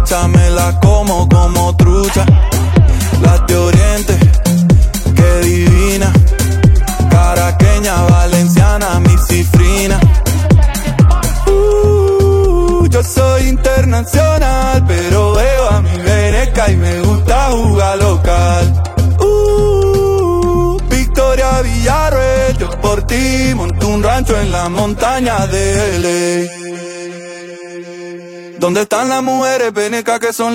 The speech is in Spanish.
borracha me la como trucha. Las de Oriente, qué divina. Caraqueña, valenciana, mi cifrina. Yo soy internacional, pero veo a mi veneca y me gusta jugar local. Victoria Villarreal, yo por ti monto un rancho en la montaña de LA. ¿Dónde están las mujeres venecas que son